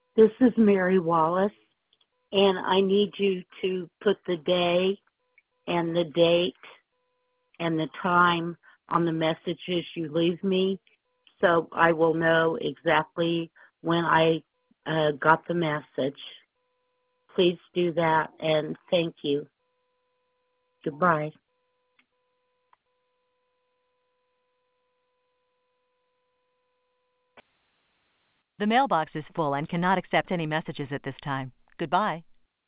This is Mary Wallace, and I need you to put the day and the date and the time on the messages you leave me so I will know exactly when I got the message. Please do that, and thank you. Goodbye. The mailbox is full and cannot accept any messages at this time. Goodbye.